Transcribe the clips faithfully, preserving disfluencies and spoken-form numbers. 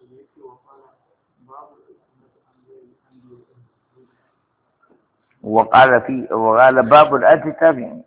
وقال في وقال باب الاتي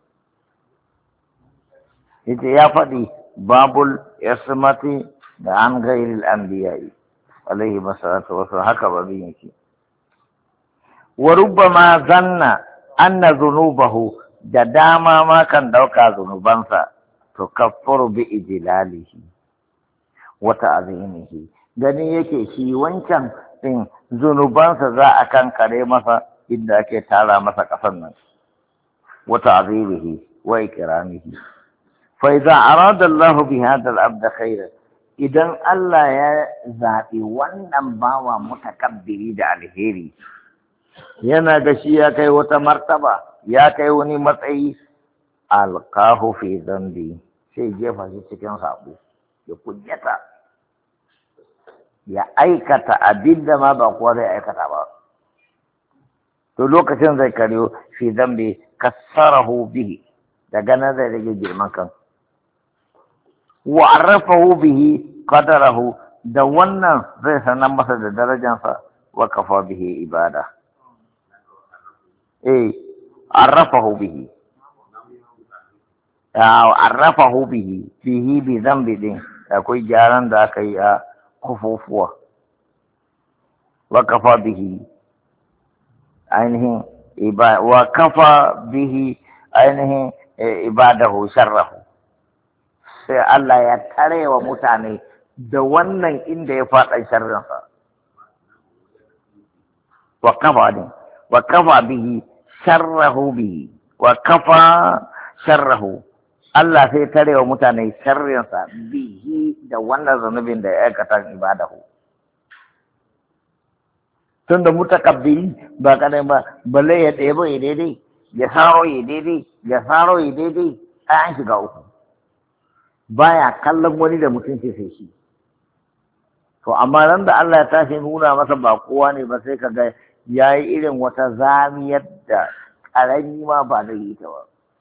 yace ya faɗi babul ismati da an gairil anbiya'i alaihi masallatu wasu haka babin yake wa rubbama zanna anna dhunubahu da dama ma kan dauka zunubansa to kaffaru bi ijlalihi wa ta'zimihi gani yake shi wancan din zunubansa za a kankare masa inda ake tara masa kasan nan wa ta'zimihi wa ikramihi فإذا أراد الله بهذا العبد خيرا إذن الله يزاتي ونن باوا متكبري دا الهيري yana da shi ya kai wata martaba ya kai wani matsayi alqahu fi dhanbi sai jefa shi cikin sabo ya kunyata ya aikata abinda ma ba kowa zai aikata ba to lokacin zai karyo fi dhanbi kassarahu bihi daga nan zai rage girman kan wa'arrafahu bihi qadarahu da wannan zai sanar masa da darajansa wa kafa bihi ibada eh arrafahu bihi ya arrafahu bihi bihi bi zambi din akwai gyaran da aka yi a kufufuwa wa kafa bihi ainihin ibada wa kafa bihi ainihin ibadahu sharrahu sai Allah ya tare wa mutane da wannan inda ya faɗa sharrinsa. Wa kafa ne, wa kafa bihi sharrahu bihi, wa kafa sharrahu. Allah sai tare wa mutane sharrinsa bihi da wannan zanubin da ya aikata ibadahu. Tun da mutakabbiri ba kadai ba, balle ya ɗebo ya daidai, ya saro ya daidai, ya saro ya daidai, an shiga uku. Baya kallon wani da mutunci sai shi to amma ran da Allah ya tashi nuna masa ba kowa ne ba sai kaga yayi irin wata zamiyar da karami ma ba zai yi ta ba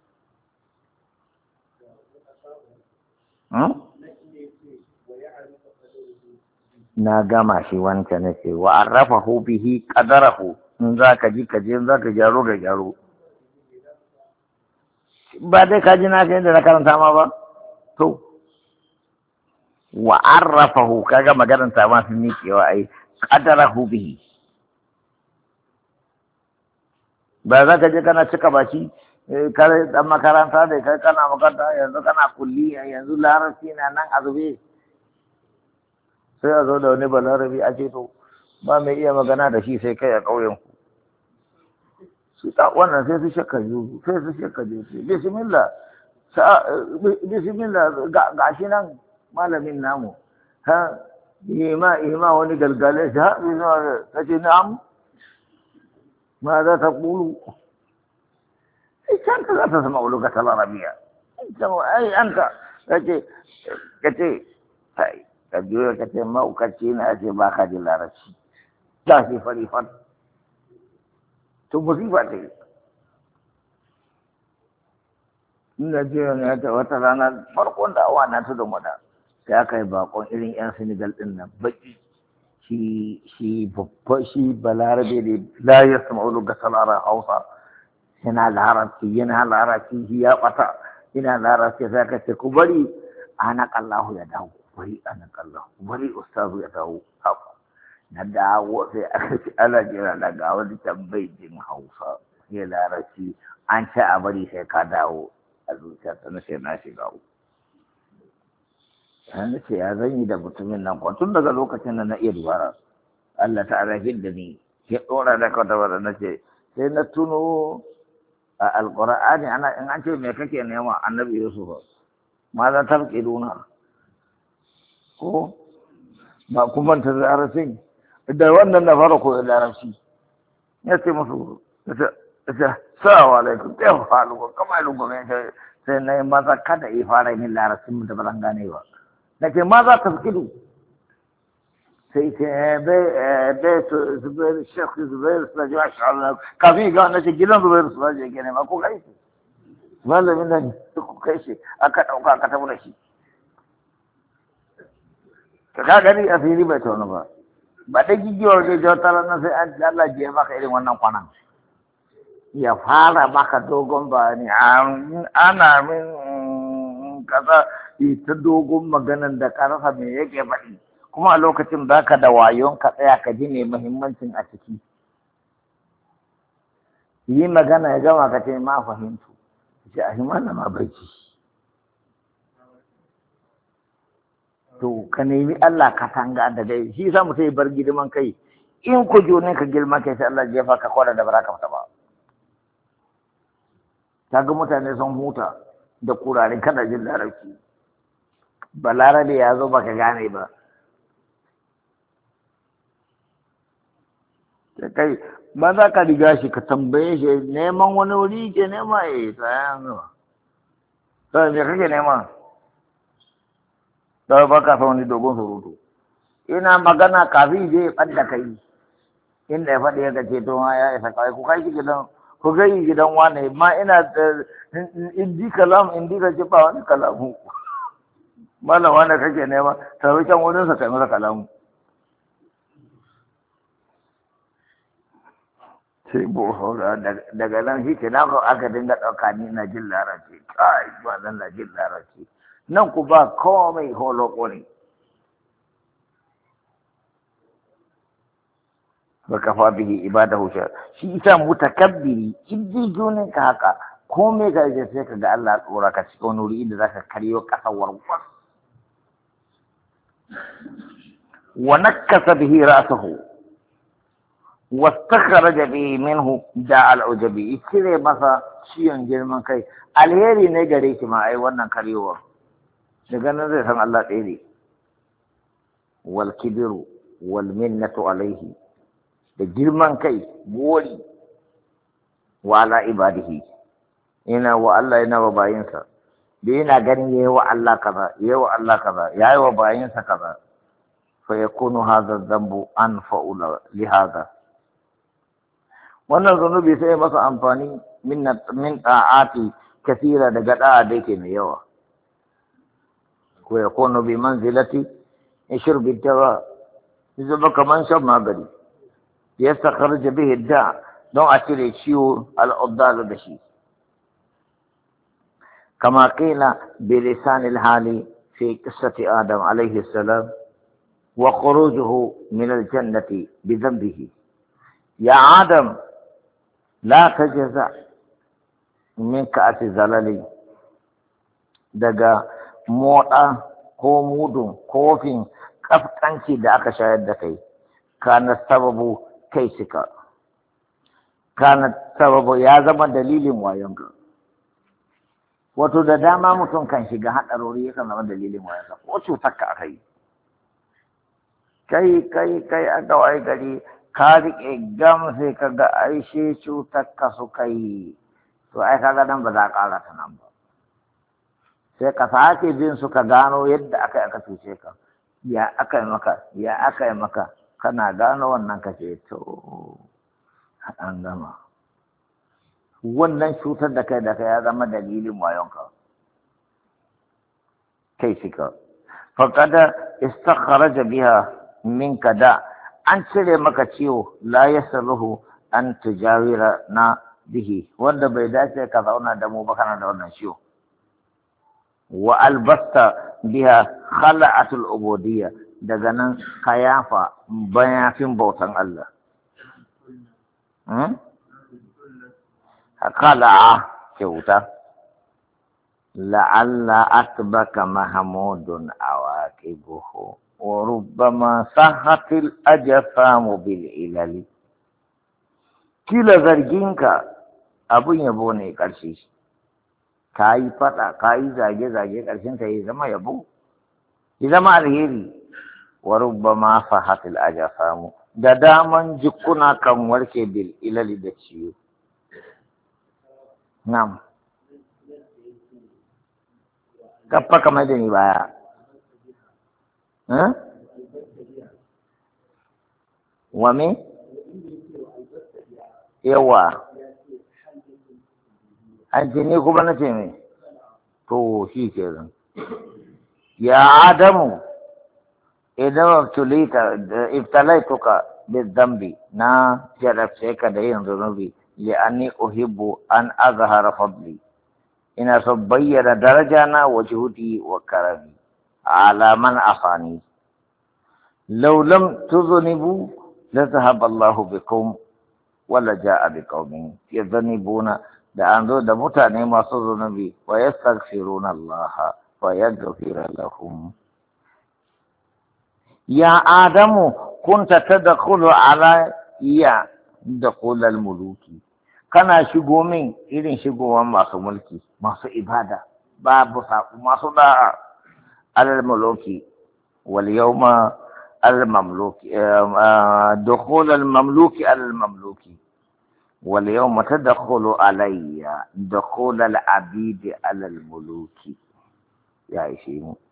na gama shi wancan na ce wa arrafahu bihi qadarahu in za ka ji ka je in za ka gyaro da gyaro ba dai ka ji na kai da na karanta ma ba to wa arrafahu kaga maganar ta ma sun miƙewa ai qadarahu bihi ba za ka je kana cika baki kare dan makaranta da kai kana makaranta yanzu kana kulliya yanzu larabci na nan azube sai a zo da wani balarabi a ce to ba mai iya magana da shi sai kai a ƙauyen ku su ta wannan sai su shakka ju sai su shakka ju bismillah bismillah ga shi nan malamin namu ha ima ima wani galgale shi ha ta ce na'am ma za ta kulu sai can ka za ta sama uluka ta larabiya ai an ka ka ce ka ce ka biyo ka ce maukaci na ce ba ka ji larabci ta shi farifan to musifa ta yi ina jiya ne ta wata rana farkon da awa na ta da mada sai aka yi bakon irin yan Senegal din nan baki shi shi babba shi balarabe ne la yasma'u ga salara Hausa yana larabci yana larabci shi ya bata ina larabci sai ka ce ku bari ana kallahu ya dawo bari ana kallahu bari ustazu ya dawo na dawo sai aka ce ana jira daga wani tambayi jin Hausa ya larabci an ce a bari sai ka dawo a zuciyarsa na sai na shiga uku. Na ce ya zan yi da mutumin nan kuwa tun daga lokacin da na iya dubara. Allah ta arafin da ni ya ɗora da kwata wadda na ce sai na tuno a alƙur'ani ana in an ce me kake nema annabi Yusuf ma za ta riƙe duna ko ba kuma ta zarafin da wannan na fara koyo larabci ya ce musu Assalamu alaikum, ɗaya faru ko kama yi lungume sai na yi maza kada yi fara yin larabcin da ba zan gane ba. Na ce maza ta fi sai ce bai zubairu shekhu zubairu suna ji masha Allah kafin ga na ce gidan zubairu suna ji gane ma ko kai shi. Malamin nan ku kai shi aka ɗauka aka tabbata shi. ka ka gani asiri bai tauna ba ba da gigiyar da jautar na sai an Allah je maka irin wannan kwanan ya fara maka dogon bayani ana min kaza ita dogon maganan da karfa me yake faɗi kuma a lokacin baka da wayon ka tsaya ka ji ne muhimmancin a ciki yi magana ya gama ka ce ma fahimtu ce a himana ma bai ci to ka nemi Allah ka tanga da dai shi sa mutum ya bar girman kai in ku jone ka girman kai sai Allah jefa ka kwada da baraka fita ba kaga mutane sun huta da kurarin kada jin larabci balarabe ya zo baka gane ba da kai ba za ka riga shi ka tambaye shi neman wani wuri ke nema ya yi tsayan zuwa sai me kake nema da ba ka sa wani dogon surutu ina magana kafin je ɓadda kai inda ya faɗi ya gace to ya isa kawai ku kai shi gidan ku gai gidan wane ma ina indi kalam indi ka ce ba wani kalamu malam wanda kake nema tabi can wurin sa kai masa kalamu sai bohora daga nan shi ke na aka dinga ɗauka ni na jin larabci kai ba nan na jin larabci nan ku ba komai holoko ne ba kafa bihi ibadahu sha shi ita mutakabbiri iddi junin ka haka komai ga je sai ka ga Allah tsora ka cikin wuri inda zaka karyo kasawar was wa nakasa bihi ra'sahu wastakhraja bihi minhu da al-ujabi cire masa ciyon girman kai alheri ne gare shi ma ai wannan karyowar daga nan zai san Allah ɗaya ne wal kibiru wal minnatu alaihi da girman kai gori wa ala ibadihi ina wa Allah yana wa bayinsa da yana ganin yayi wa Allah kaza yayi wa Allah kaza yayi wa bayinsa kaza fa yakunu hadha dhanbu anfa'u li hadha wannan zanubi sai masa amfani min min ta'ati kathira daga da'a da yake mai yawa ko ya kono bi manzilati shurbi dawa zama kaman shan magani ya sakharja bihi da don a cire ciwo al'uddal da shi kama qila bi lisan al-hali fi qissati adam alayhi salam wa khurujuhu min al-jannati bi dhanbihi ya adam la tajza min ka'ati zalali daga moɗa ko mudun kofin ƙasƙanci da aka shayar da kai kana sababu kai shika kana sababu ya zama dalilin wayonka wato da dama mutum kan shiga haɗarori yakan zama dalilin wayonka ko cutar ka aka yi kai kai kai aka waye gari ka riƙe gam sai ka ga aishe cutar ka suka yi to ai kaga nan ba za a ƙara ta nan ba sai ka sake bin su ka gano yadda aka yi aka cuce ka ya aka yi maka ya aka yi maka kana gano wannan ka ce to an gama wannan cutar da kai da kai ya zama dalilin wayonka kai shika faƙada istakharaja biha minka da an cire maka ciwo la yasaluhu an tujawira na bihi wanda bai dace ka zauna da mu ba kana da wannan ciwo wa albasta biha khala'atul ubudiyya daga nan ka yafa bayafin bautan Allah hmm? khala'a kyauta la'alla atbaka mahmudun awaqibuhu wa rubbama sahatil ajfamu bil ilali kila zarginka abun yabo ne karshe ka yi faɗa ka yi zage-zage ƙarshen ka yi zama yabo yi zama alheri wa rubbama fahatil ajsamu da daman jikuna kan warke bil ilali da ciwo nam kafa kamar da ni baya wa me yawa an ce ni kuma na ce mai to shi ke zan ya adamu إذا ابتليت ابتليتك بالذنب نا جربتك دين ذنوبي لأني أحب أن أظهر فضلي إن سبين درجنا وجهدي وكرمي على من أعصاني لو لم تذنبوا لذهب الله بكم ولجاء بقوم يذنبون da an zo da mutane masu zunubi wa yastaghfiruna Allah wa yaghfir lahum. Ya Adamu kunta tadkhulu ala ya dakhul al-muluki, kana shigo min irin shigowan masu mulki masu ibada babu saku masu da'a al-muluki wal yawma al-mamluki dakhul al-mamluki al-mamluki واليوم تدخل علي دخول العبيد على الملوك يا إشيمو